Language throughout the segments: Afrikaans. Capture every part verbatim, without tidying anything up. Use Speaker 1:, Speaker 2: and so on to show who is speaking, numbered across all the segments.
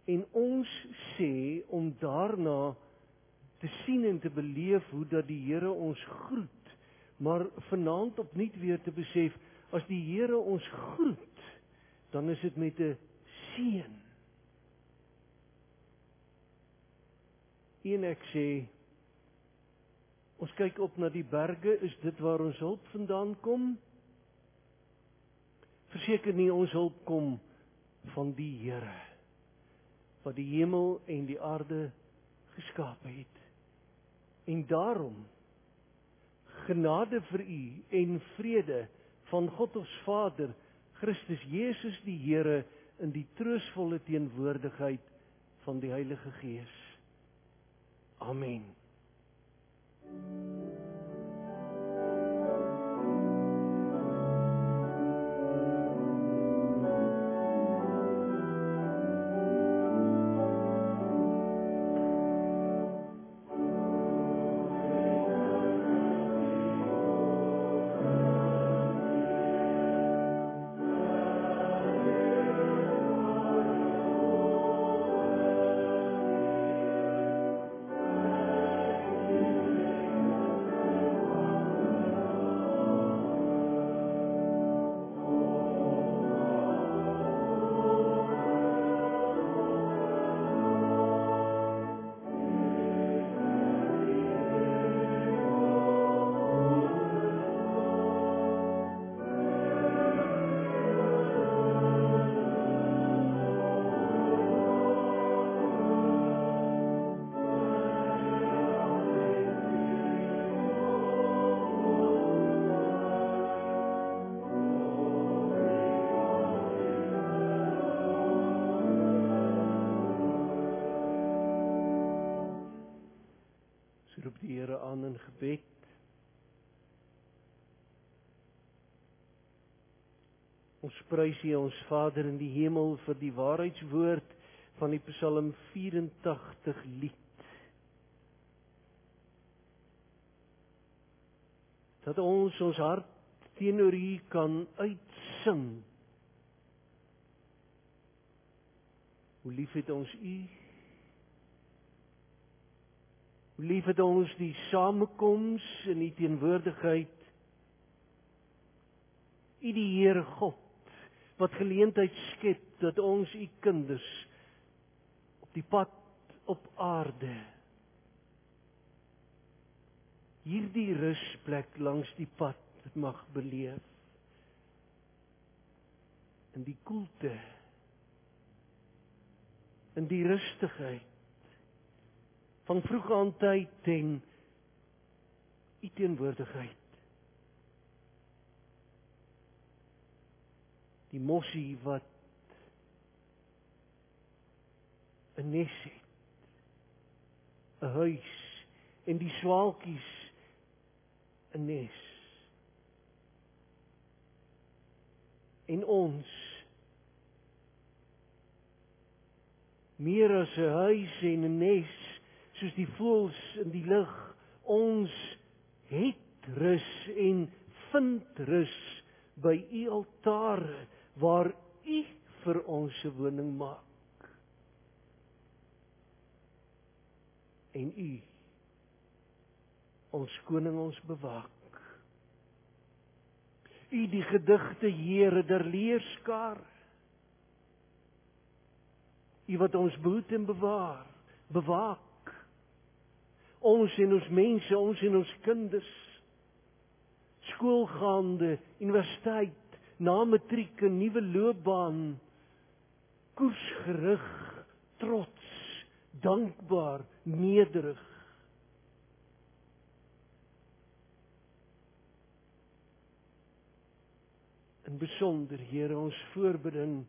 Speaker 1: En ons sê om daarna te sien en te beleef hoe dat die Here ons groet, maar vanaand opnuut weer te besef, as die Here ons groet, dan is dit met 'n seën. En ek sê, ons kyk op na die berge, is dit waar ons hulp vandaan kom? Verseker nie, ons hulp kom van die Here, wat die hemel en die aarde geskaap het. En daarom, genade vir u en vrede van God ons Vader, Christus Jesus die Here, in die troostvolle teenwoordigheid van die Heilige Gees. Amen. Roep die Here aan in gebed. Ons prys U, ons Vader in die hemel, vir die waarheidswoord van die Psalm vyerentagtig lied. Dat ons ons hart teenoor U kan uitsing. Hoe lief het ons U? Hoe lief het ons die samekoms in die teenwoordigheid. U die Here God, wat geleentheid skep dat ons U kinders op die pad op aarde hierdie rusplek langs die pad mag beleef. In die koelte, in die rustigheid van vroeg aan tyd en U teenwoordigheid. Die mossie wat 'n nes het, 'n huis, en die swaalkies 'n nes. En ons, meer as 'n huis en 'n nes, soos die voëls in die lug, ons het rus en vind rus by U altare, waar U vir ons 'n woning maak. En U, ons koning, ons bewaak. U die gedigte Here der leerskaar. U wat ons behoed en bewaar, bewaak. Ons en ons mense, ons en ons kinders, skoolgaande, universiteit, na matriek, 'n nuwe loopbaan, koersgerig, trots, dankbaar, nederig. In besonder, Here, ons voorbeding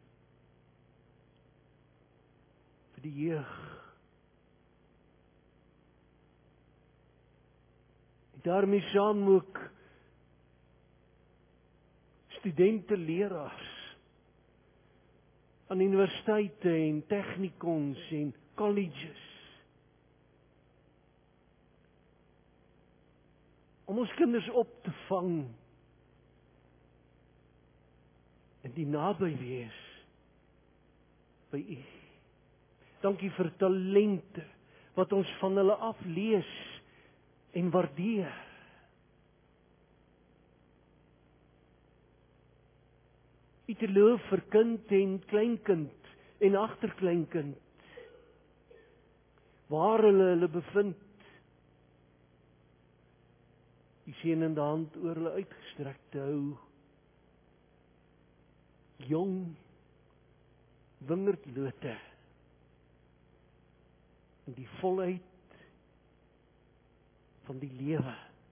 Speaker 1: vir die jeug. Daarmee saam ook studente, leraars aan universiteite en technikons en colleges. Om ons kinders op te vang en die naby wees by U. Dankie vir talente wat ons van hulle af lees en waardeer. U te loof vir kind en kleinkind en agterkleinkind, waar hulle hulle bevind. Die seënende hand oor hulle uitgestrek te hou. Jong wingerdlote in die volheid van die lewe.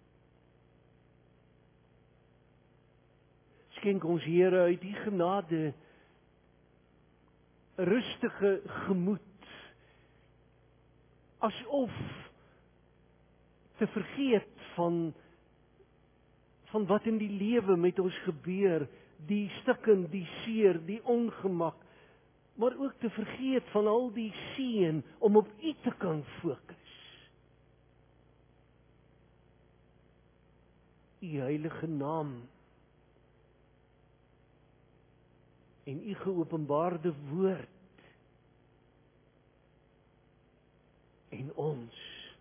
Speaker 1: Skenk ons Here uit die genade 'n rustige gemoed, asof te vergeet van van wat in die lewe met ons gebeur, die stikken, die seer, die ongemak, maar ook te vergeet van al die seën om op U te kan fokus. U heilige naam en U geopenbaarde woord en ons.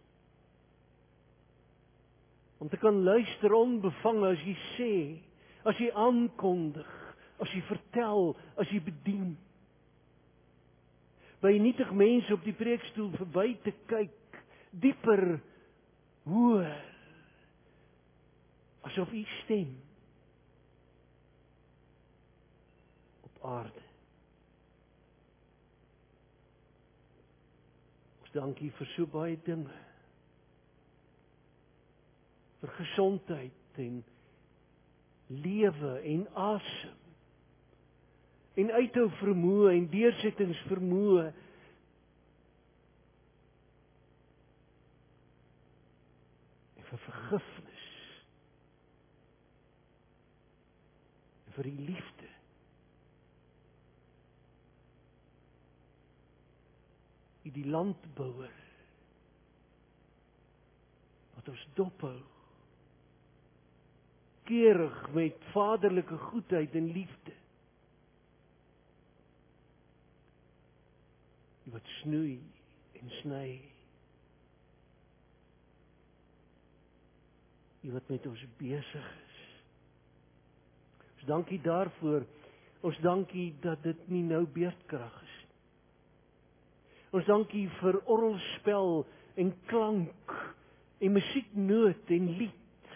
Speaker 1: Om te kan luister onbevange as jy sê, as jy aankondig, as jy vertel, as jy bedien. By nietig mense op die preekstoel verby te kyk, dieper, hoër, asof U stem op aarde. Ons dankie vir so baie dinge, vir gesondheid en lewe en asem en uithou vermoë en deursettingsvermoë en vir vergifnis en vir die liefde U die landbouer wat ons dophou keurig met vaderlike goedheid en liefde. U wat snoei en sny. U wat met ons besig is. Ons dankie daarvoor. Ons dankie dat dit nie nou beerdkrag is. Ons dankie vir orgelspel en klank en musieknoot en lied.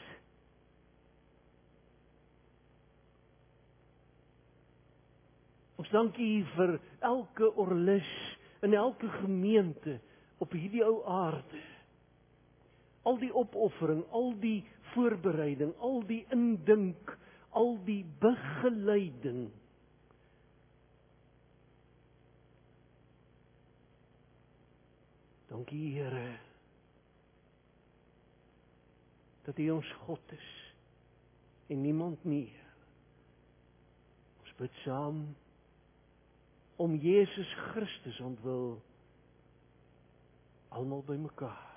Speaker 1: Ons dankie vir elke orgelis in elke gemeente op hierdie ou aarde. Al die opoffering, al die voorbereiding, al die indink, al die begeleiding. Dankie Here dat U ons God is en niemand meer. Ons bid saam om Jesus Christus ontwil almal by mekaar.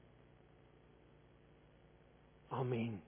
Speaker 1: Amen.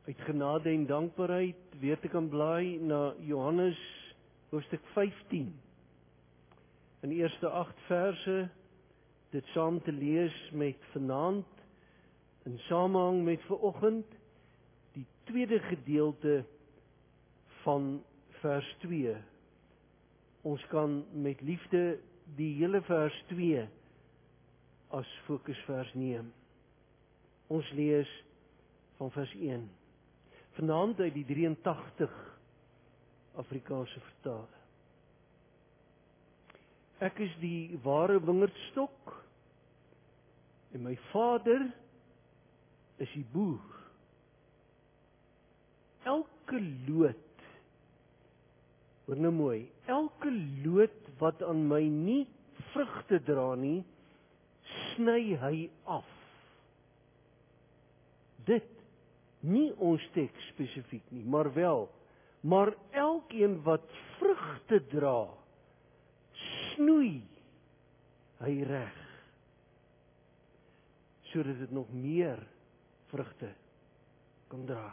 Speaker 1: Uit genade en dankbaarheid weer te kan blaai na Johannes hoofstuk vyftien. In die eerste agt verse, dit saam te lees met vanaand, in samehang met vanoggend, die tweede gedeelte van vers twee. Ons kan met liefde die hele vers twee as fokusvers neem. Ons lees van vers een. Vanaand uit die drieëntagtig Afrikaanse vertaling. Ek is die ware wingerdstok en my Vader is die boer. Elke loot, hoor nou mooi, elke loot wat aan my nie vrugte dra nie, sny hy af. Dit, nie ons teks spesifiek nie, maar wel, maar elkeen wat vrugte dra, snoei hy reg, sodat dit nog meer vrugte kan dra.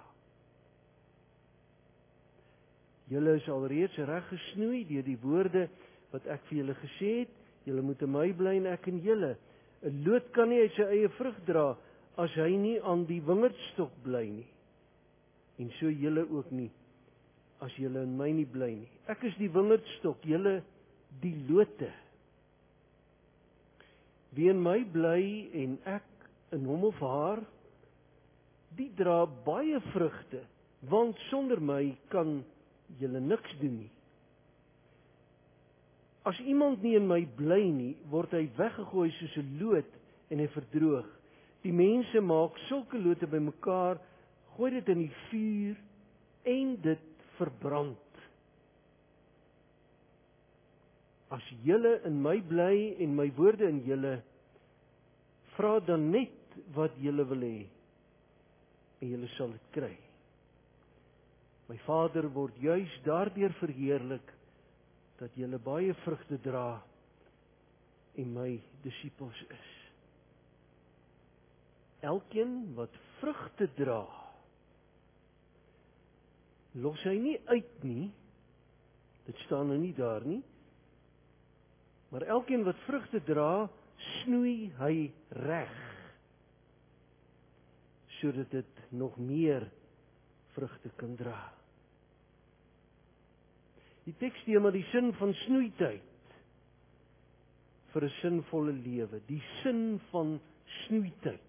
Speaker 1: Julle is alreeds reg gesnoei deur die woorde wat ek vir julle gesê het. Julle moet in my bly en ek in julle. 'n Loot kan nie uit sy eie vrug dra as hy nie aan die wingerdstok bly nie. En so julle ook nie, as julle in my nie bly nie. Ek is die wingerdstok, julle die lote. Wie in my bly en ek in hom of haar, die dra baie vrugte, want sonder my kan julle niks doen nie. As iemand nie in my bly nie, word hy weggegooi soos 'n loot en hy verdroog. Die mense maak sulke lote bymekaar, gooi dit in die vuur en dit verbrand. As julle in my bly en my woorde in julle, vra dan net wat julle wil hê en julle sal dit kry. My Vader word juis daardeur verheerlik dat julle baie vrugte dra en my disippels is. Elkeen wat vrugte dra, los hy nie uit nie, dit staan nou nie daar nie, maar elkeen wat vrugte dra, snoei hy reg, sodat dit nog meer vrugte kan dra. Die teks neem die sin van snoeityd vir 'n sinvolle lewe, die sin van snoeityd.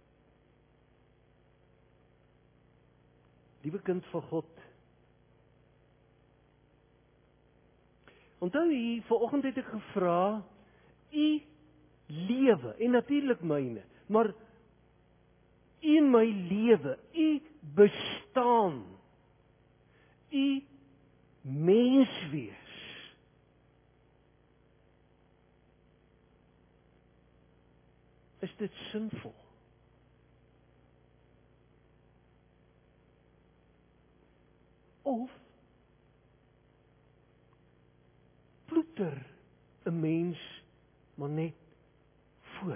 Speaker 1: Liewe kind van God, onthou hier, vanoggend het ek gevra, u lewe, en natuurlik myne, maar u in my lewe, u bestaan, u menswees, is dit sinvol? Of ploeter 'n mens maar net voort?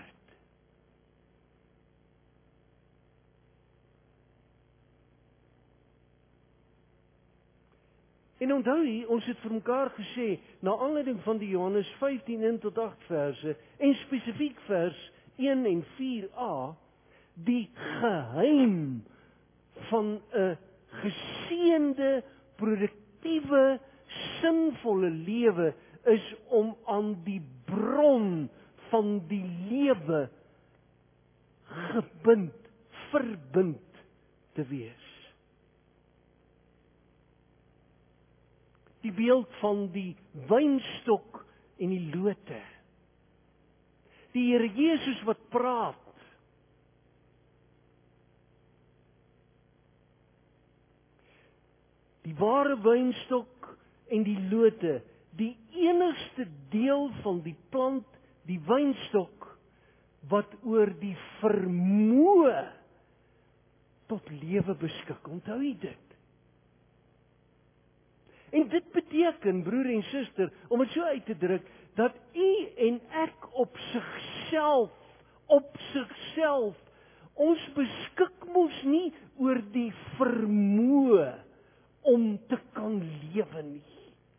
Speaker 1: En onthou hier, ons het vir mekaar gesê, na aanleiding van die Johannes vyftien een tot agt verse, en spesifiek vers een en vier a, die geheim van 'n geseënde, produktiewe, sinvolle lewe is om aan die bron van die lewe gebind, verbind te wees. Die beeld van die wynstok en die lote. Die Here Jesus wat praat. Die ware wynstok en die lote, die enigste deel van die plant, die wynstok, wat oor die vermoë tot lewe beskik. Onthou jy dit? En dit beteken, broer en suster, om dit so uit te druk, dat u en ek op sigself, op sigself, ons beskik mos nie oor die vermoë om te kan lewe nie.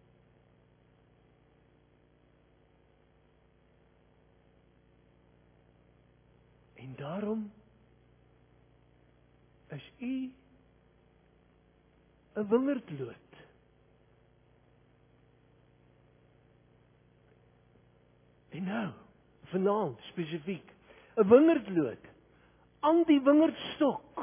Speaker 1: En daarom is u 'n wingerdloot. En nou, vanaand spesifiek, 'n wingerdloot aan die wingerdstok.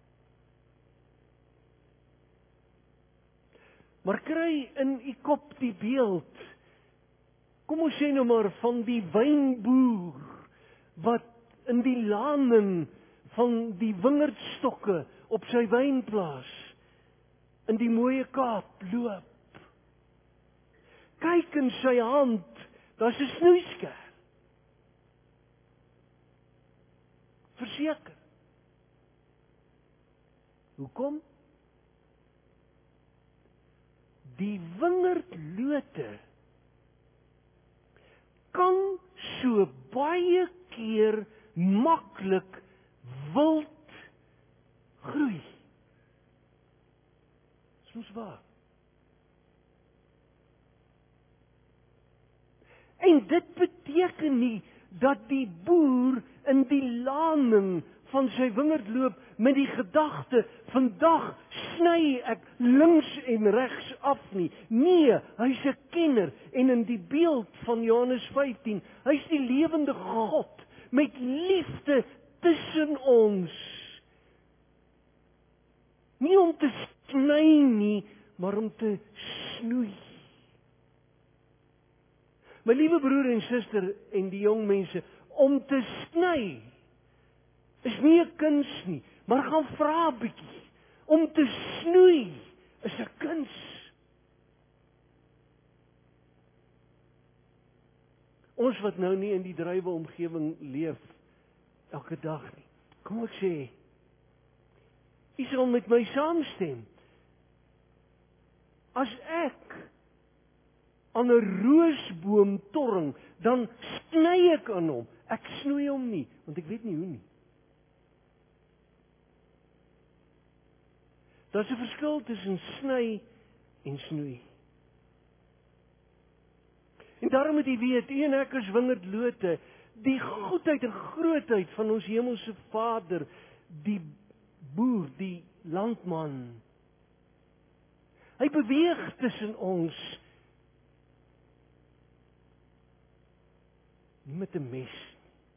Speaker 1: Maar kry in u kop die beeld, kom ons sê nou maar van die wynboer wat in die laning van die wingerdstokke op sy wynplaas in die mooie Kaap loop. Kyk in sy hand, daar's 'n snoeisker. Verseker. Hoekom? Die wingerdlote kan so baie keer maklik wild groei. Dis mos waar. En dit beteken nie dat die boer in die laning van sy wingerd loop met die gedagte, vandag sny ek links en regs af nie. Nee, hy's 'n kenner en in die beeld van Johannes vyftien, hy's die lewende God met liefde tussen ons. Nie om te sny nie, maar om te snoei. My liewe broer en suster en die jong mense, om te sny is nie 'n kuns nie, maar gaan vra 'n bietjie. Om te snoei is 'n kuns. Ons wat nou nie in die druiwe omgewing leef elke dag nie. Kom ek sê, u sal met my saamstem. As ek aan 'n roosboom torring, dan sny ek aan hom. Ek snoei hom nie, want ek weet nie hoe nie. Daar's 'n verskil tussen sny en snoei. En daarom moet jy weet, u en ek is wingerdlote, die goedheid en grootheid van ons hemelse Vader, die boer, die landman. Hy beweeg tussen ons, nie met 'n mes,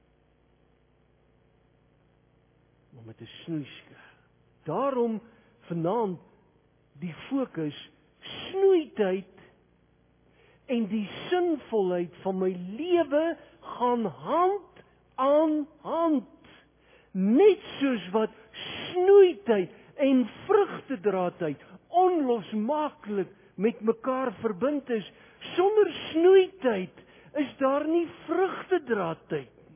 Speaker 1: maar met 'n snoeisker. Daarom vanaand die fokus, snoeityd en die sinvolheid van my lewe gaan hand aan hand. Net soos wat snoeityd en vrugtedraadtyd onlosmaaklik met mekaar verbind is. Sonder snoeityd is daar nie vrugtedraadtyd nie.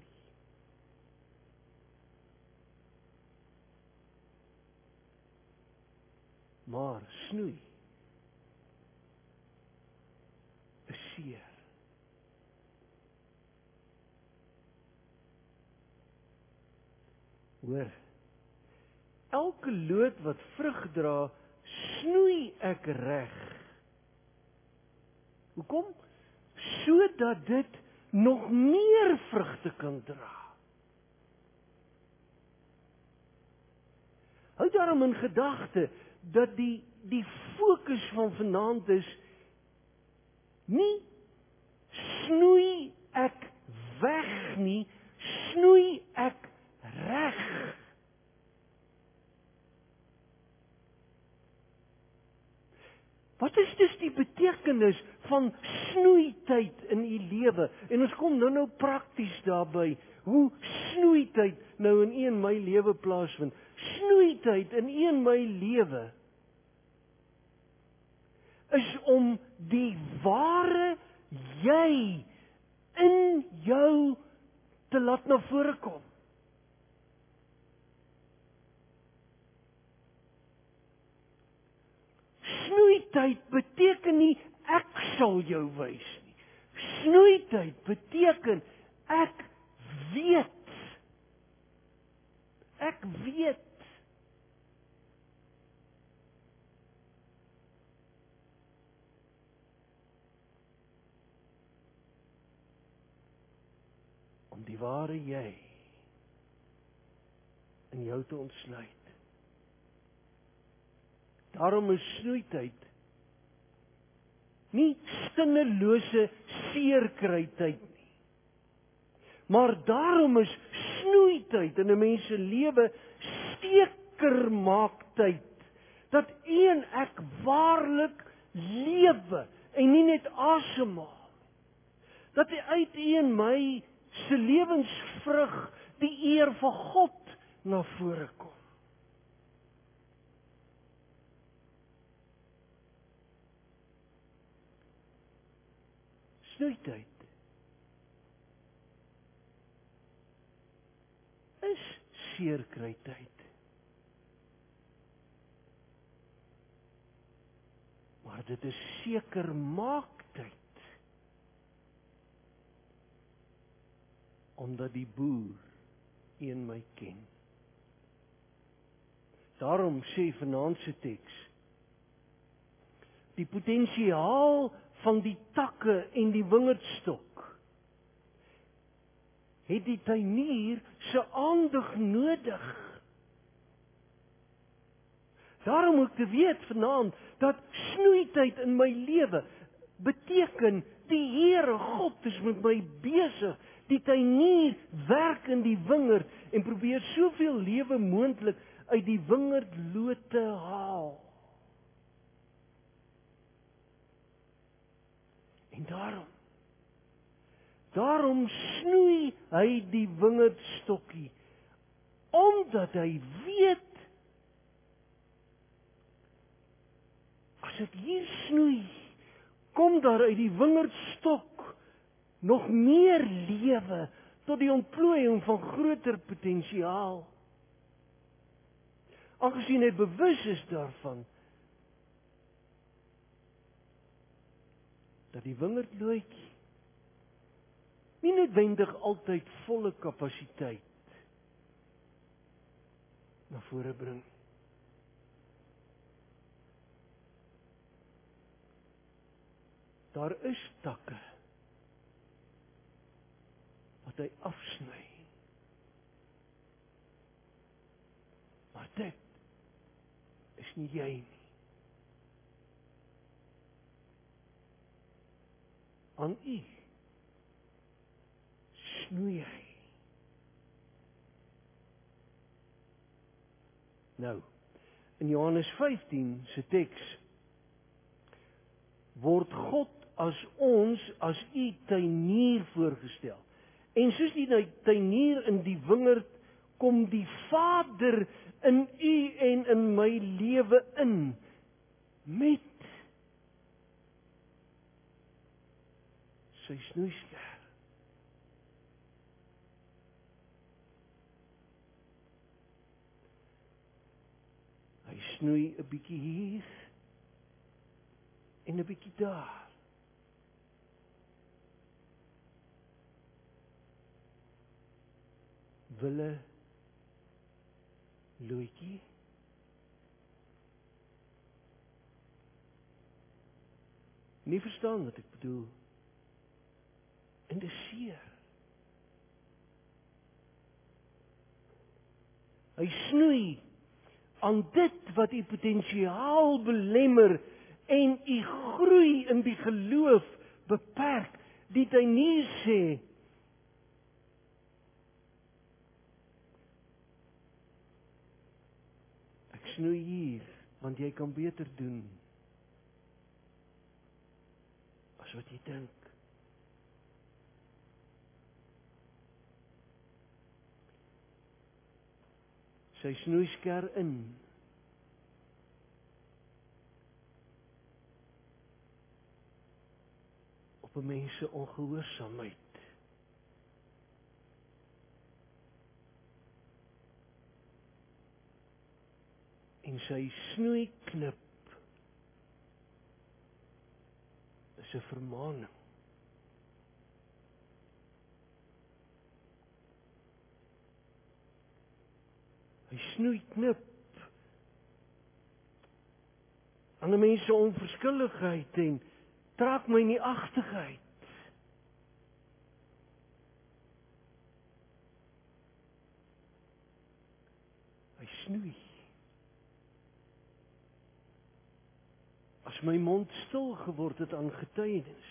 Speaker 1: Maar snoei is seer. Hoor, elke loot wat vrug dra, snoei ek reg. Hoekom? Sodat dit nog meer vrugte kan dra. Hou daarom in gedagte dat die die fokus van vanaand is nie snoei ek weg nie, snoei ek reg. Wat is dus die betekenis van snoeityd in u lewe? En ons kom nou nou prakties daarby, hoe snoeityd nou in u en my lewe plaasvind. Snoeityd in u en my lewe is om die ware jy in jou te laat na vore kom. Snoeityd beteken nie ek sal jou wys nie. Snoeityd beteken ek weet. Ek weet. die ware jy in jou te ontsluit. Daarom is snoeityd nie stingelose seerkrytyd nie. Maar daarom is snoeityd in 'n mens se lewe steker maak tyd. Dat u en ek waarlik lewe en nie net asemhaal. Dat uit u en my se lewensvrug die eer van God na vore kom. Snoeityd is seerkrytyd. Maar dit is seker maaktyd. Omdat die boer een my ken. Daarom sê vanaand se teks, die potensiaal van die takke en die wingerdstok het die tuinier se aandag nodig. Daarom moet ek te weet vanaand dat snoeityd in my lewe beteken die Here God is met my besig. Die tuinier werk in die wingerd en probeer soveel lewe moontlik uit die wingerdloot te haal. En daarom, daarom snoei hy die wingerdstokkie, omdat hy weet, as ek hier snoei, kom daar uit die wingerdstok nog meer lewe tot die ontplooiing van groter potensiaal. Aangesien hy bewus is daarvan, dat die wingerdlootjie nie noodwendig altyd volle kapasiteit na vore bring. Daar is takke wat hy afsny. Maar dit is nie jy nie. Aan u snoei hy. Nou, in Johannes vyftien se teks word God as ons, as u tuinier voorgestel. En soos die tuinier in die wingerd, kom die Vader in u en in my lewe in, met sy snoeisker. Hy snoei 'n bietjie hier en 'n bietjie daar. Wille loetjie. Nie verstaan wat ek bedoel. En dis seer. Hy snoei aan dit wat u potensiaal belemmer en u groei in die geloof beperk. Die tuinier sê, ek snoei hier, want jy kan beter doen as wat jy dink. Sy snoeisker in. Op 'n mens se ongehoorsaamheid. En sy snoeiknip is 'n vermaaning. Hy snoei knip aan 'n mens se onverskilligheid en trek my in die agtigheid. snoei. As my mond stil geword het aan getuienis,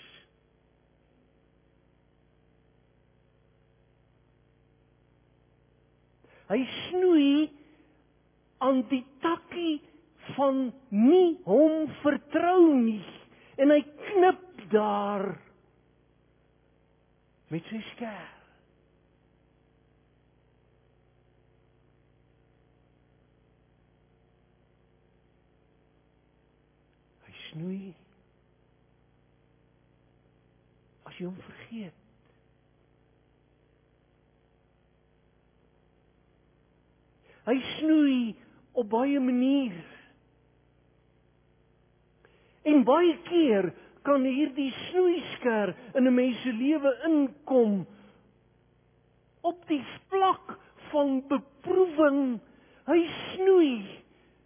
Speaker 1: hy snoei aan die takkie van nie hom vertrou nie, en hy knip daar met sy sker. Hy snoei as jy hom vergeet. Hy snoei op baie maniere. En baie keer kan hierdie snoeisker in 'n mens se lewe inkom op die vlak van beproewing. Hy snoei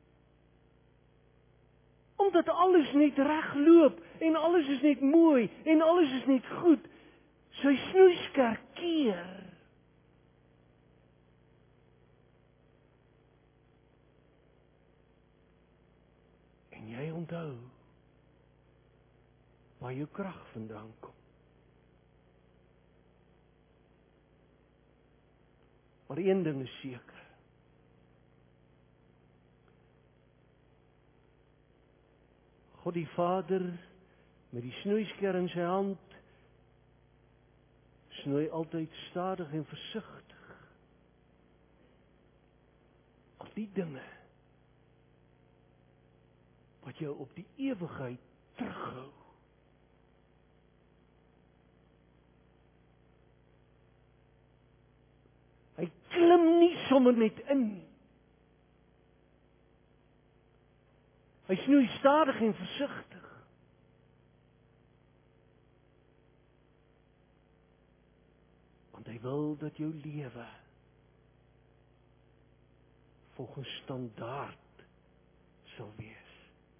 Speaker 1: omdat alles net reg loop en alles is net mooi en alles is net goed. Sy snoeisker keer. En jy onthou waar jou krag vandaan kom. Maar een ding is seker. God die Vader met die snoeisker in sy hand snoei altyd stadig en versigtig. Al die dinge wat jou op die ewigheid terughou. Hy klim nie sommer net in. Hy snoei stadig en versigtig. Want hy wil dat jou lewe volgens standaard sal wees.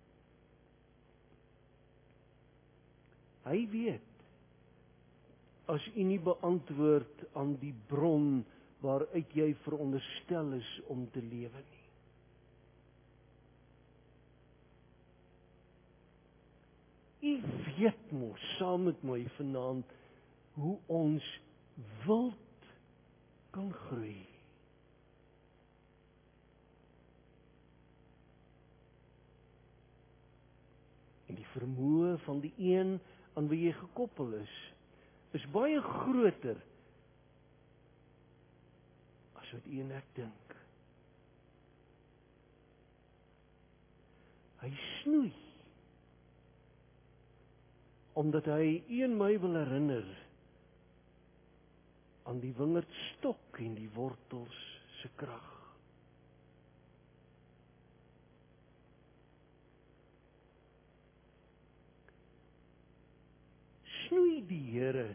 Speaker 1: Hy weet, as u nie beantwoord aan die bron waaruit jy veronderstel is om te lewe nie. U weet mos saam met my vanaand hoe ons wild kan groei. En die vermoë van die een aan wie jy gekoppel is, is baie groter as wat u en ek dink. Hy snoei omdat hy u en my wil herinner aan die wingerdstok en die wortels se krag. Snoei die Here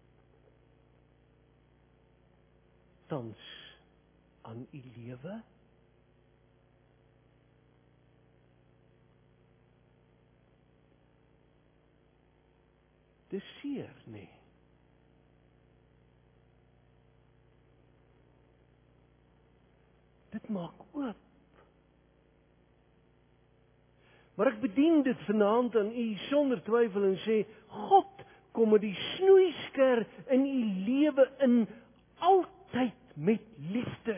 Speaker 1: tans aan u lewe? Dis seer, nee. Dit maak oop. Maar ek bedien dit vanaand aan u sonder twyfel en sê, God kom met die snoeisker in u lewe in, altyd met liefde.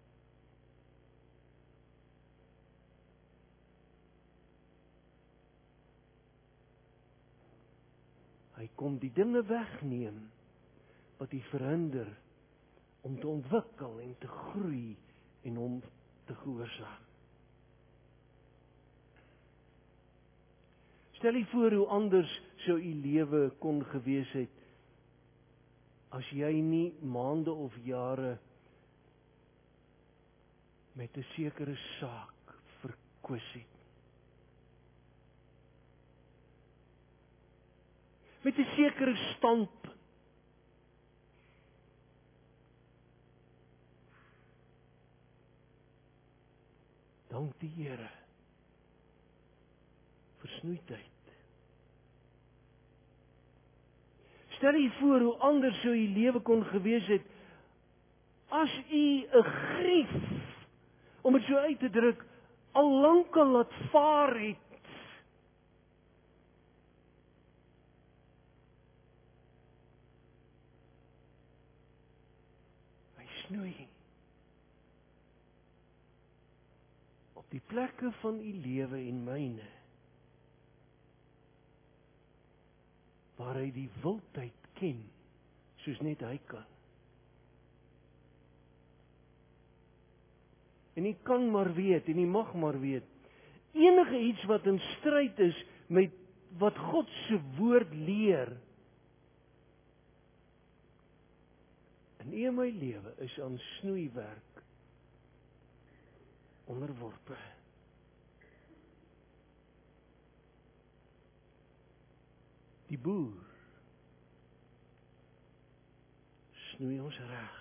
Speaker 1: Hy kom die dinge wegneem wat u verhinder om te ontwikkel en te groei en om te gehoorsaam. Stel u voor hoe anders sou u lewe kon gewees het as jy nie maande of jare met 'n sekere saak verkwis het. Met 'n sekere standpunt. Dank die Here vir snoeityd. Stel u voor hoe anders sou u lewe kon gewees het as u 'n grief om dit so uit te druk, al lankal laat vaar het. Hy snoei op die plekke van u lewe en myne, waar hy die wildheid ken, soos net hy kan. En jy kan maar weet, en jy mag maar weet, enige iets wat in stryd is met wat God se woord leer, in u en my lewe is aan snoeiwerk onderworpe. Die boer snoei ons reg,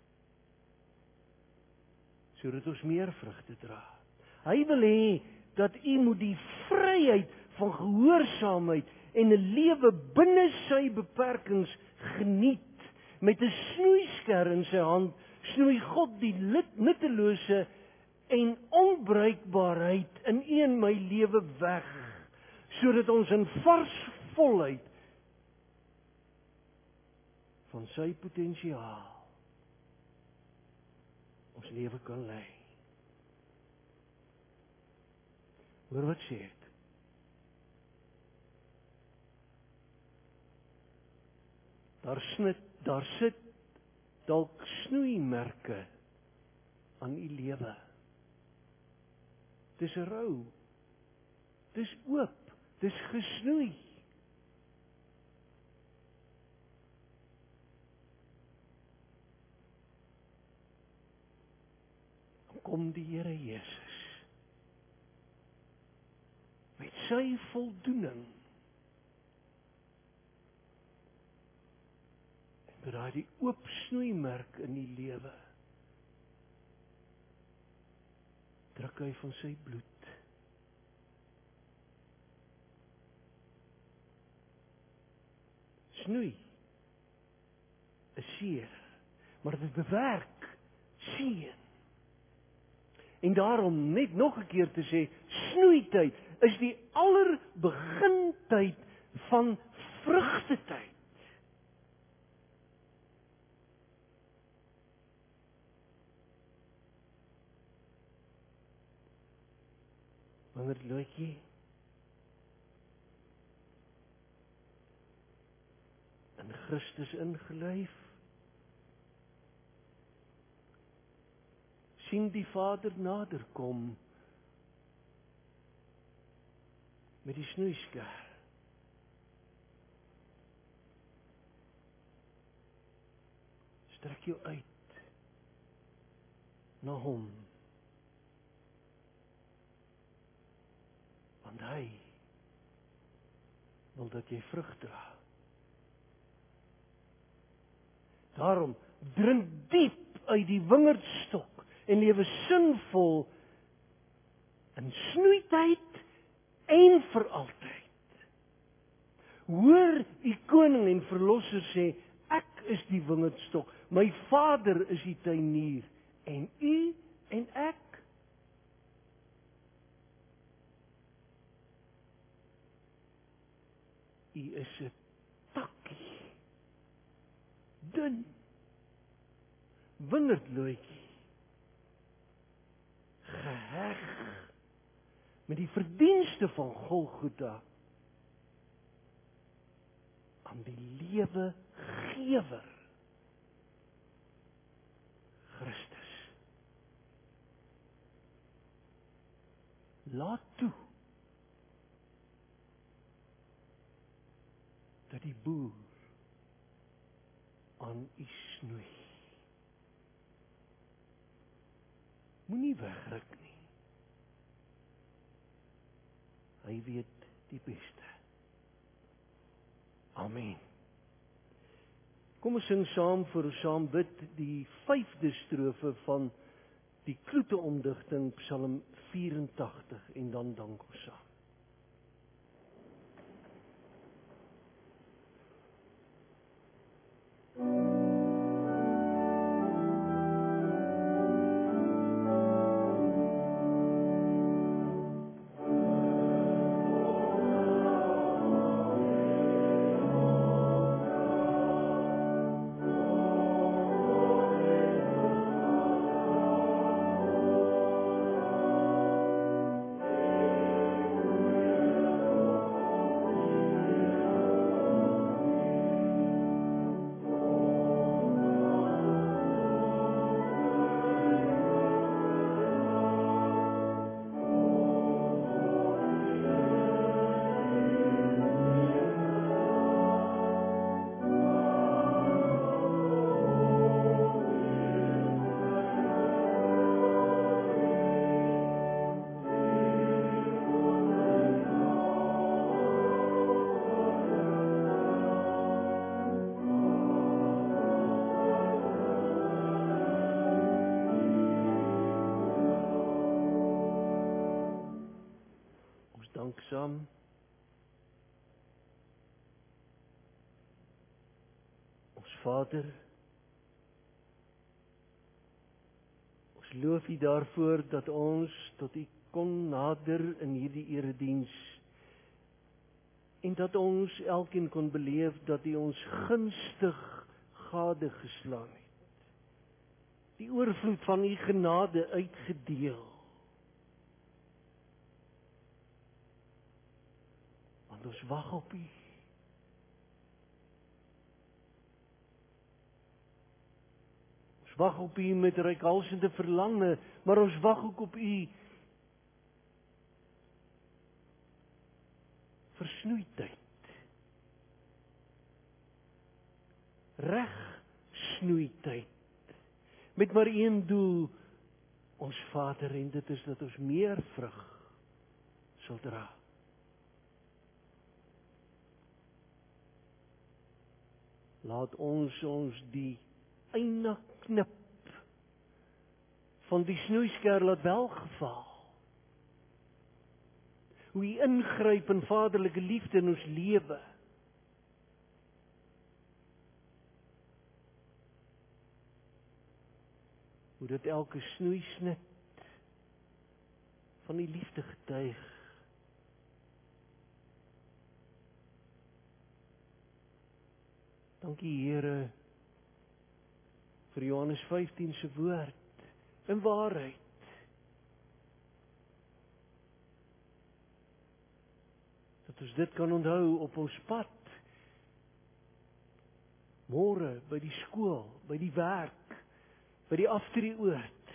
Speaker 1: sodat ons meer vrugte dra. Hy wil hê dat u moet die vryheid van gehoorsaamheid en 'n lewe binne sy beperkings geniet. Met 'n snoeisker in sy hand snoei God die nuttelose en onbruikbaarheid in u en my lewe weg, sodat ons in vars volheid van sy potensiaal ons lewe kan lei. Hoor wat sê ek? Daar snit, daar sit dalk snoeimerke aan u lewe. Dis rou. Dis oop. Dis gesnoei. Kom die Here Jesus met sy voldoening en met daai oop snoeimerk in die lewe, druk hy van sy bloed. Snoei is seer, maar dit bewerk seën. En daarom net nog 'n keer te sê, snoeityd is die allerbegintyd van vrugtetyd. Wanneer loetjie in Christus ingelyf, sien die Vader nader kom met die snoeisker. Strek jou uit na hom, want hy wil dat jy vrug dra. Daarom drink diep uit die wingerdstok en lewe sinvol in snoeityd en vir altyd. Hoor u koning en verlosser sê, ek is die wingerdstok, my Vader is die tuinier, en u en ek, u is 'n takkie, dun, wingerdlootjie, geheg met die verdienste van Golgotha aan die lewegewer Christus. Laat toe dat die boer aan u snoei. Moenie wegruk nie. Hy weet die beste. Amen. Kom ons sing saam voor ons saam bid die vyfde strofe van die Kloete omdigting Psalm vyerentagtig en dan dank ons saam. dank saam. Ons Vader, ons loof U daarvoor dat ons tot U kon nader in hierdie erediens en dat ons elkeen kon beleef dat U ons gunstig gade geslaan het. Die oorvloed van U genade uitgedeel. Want ons wag op U. Ons wag op U met reikhalsende verlange, maar ons wag ook op U versnoeidheid. Reg snoeidheid. Met maar een doel, ons Vader, en dit is dat ons meer vrug sal dra. Laat ons ons die eina knip van die snoeisker laat welgeval. Hoe U ingryp in vaderlike liefde in ons lewe. Hoe dit elke snoeisnit van die liefde getuig. Dankie Here vir Johannes vyftien se woord in waarheid. Dat ons dit kan onthou op ons pad. Môre by die skool, by die werk, by die aftreeoord.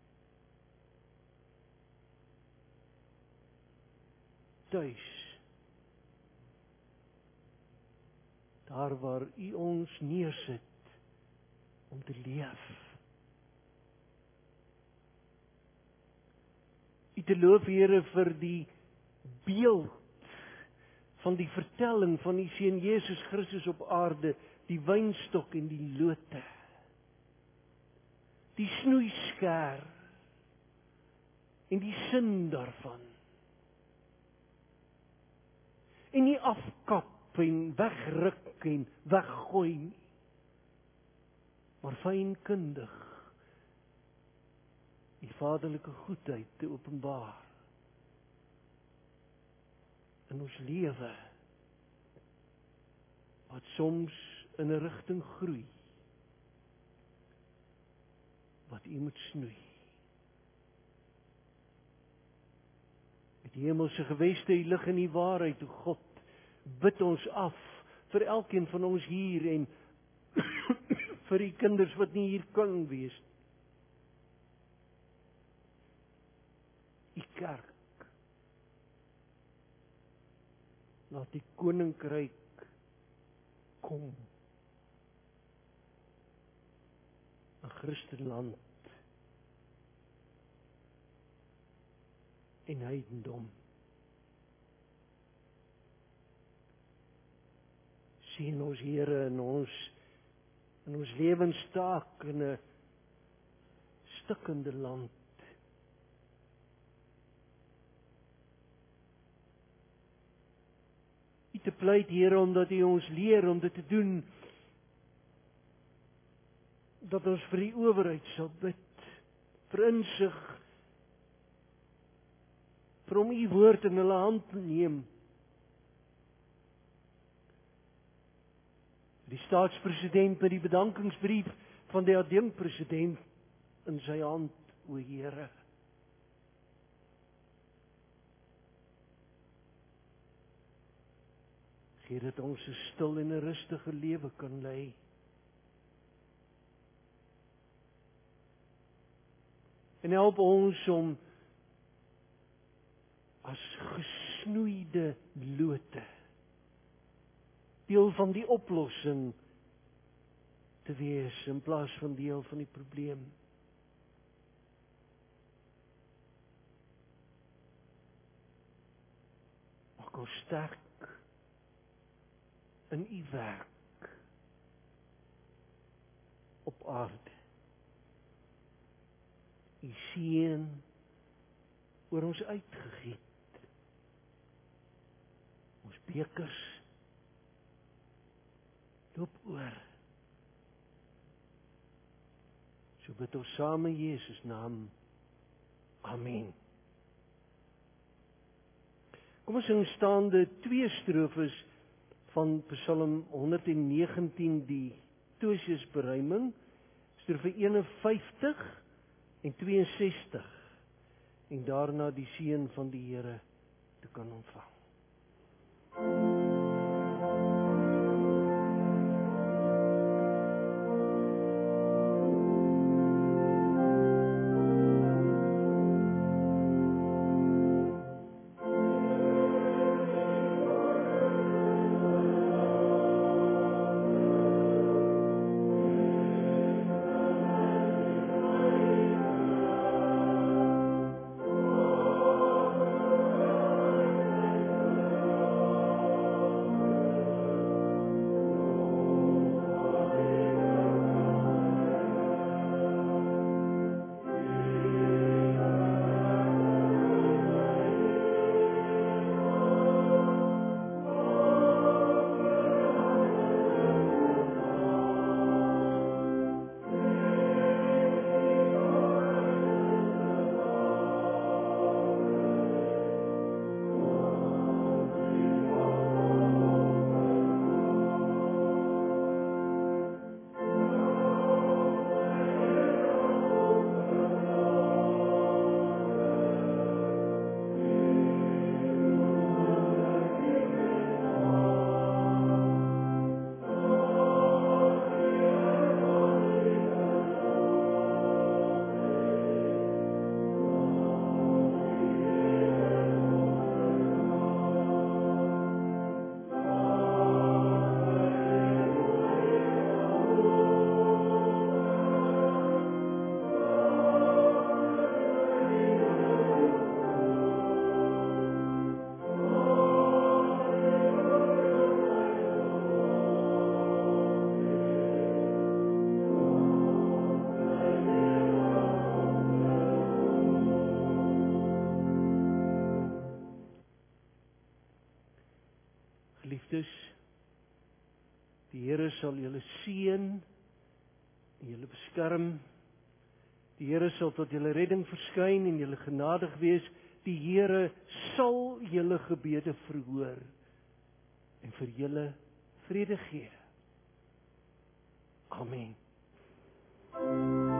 Speaker 1: Tuis. Daar waar U ons neersit om te leef. U te loof Here vir die beeld van die vertelling van die Seun Jesus Christus op aarde, die wynstok en die lote. Die snoeisker en die sin daarvan. En nie afkap en wegruk en weggooi nie. Maar fynkundig die vaderlike goedheid te openbaar. In ons lewe, wat soms in 'n rigting groei, wat U moet snoei. Met die hemelse geweste, U lig in die waarheid, o God, bid ons af vir elkeen van ons hier en vir die kinders wat nie hier kan wees. U kerk. Laat die koninkryk kom. 'n Christenland en heidendom. Sien ons Here in ons in ons lewenstaak in 'n stikkende land. U te pleit Here omdat U ons leer om dit te doen, dat ons vir die owerheid sal bid, vir insig, vir om U woord in hulle hand te neem. Die staatspresident met die bedankingsbrief van die adjunkpresident in sy hand, o Here. Gee dat ons 'n stil en 'n rustige lewe kan lei. En help ons om as gesnoeide lote deel van die oplossing te wees in plaas van deel van die probleem. Maak ons sterk in U werk op aarde. U seën oor ons uitgegiet. bekers loop oor. So bid ons saam in Jesus naam. Amen. Kom ons sing staande twee strofes van Psalm honderd negentien, die Tosiusberuiming, strofe eenenvyftig en tweeënsestig, en daarna die seën van die Here te kan ontvang. Geliefdes, die Here sal julle seën en julle beskerm. Die Here sal tot julle redding verskyn en julle genadig wees. Die Here sal julle gebede verhoor en vir julle vrede gee. Amen.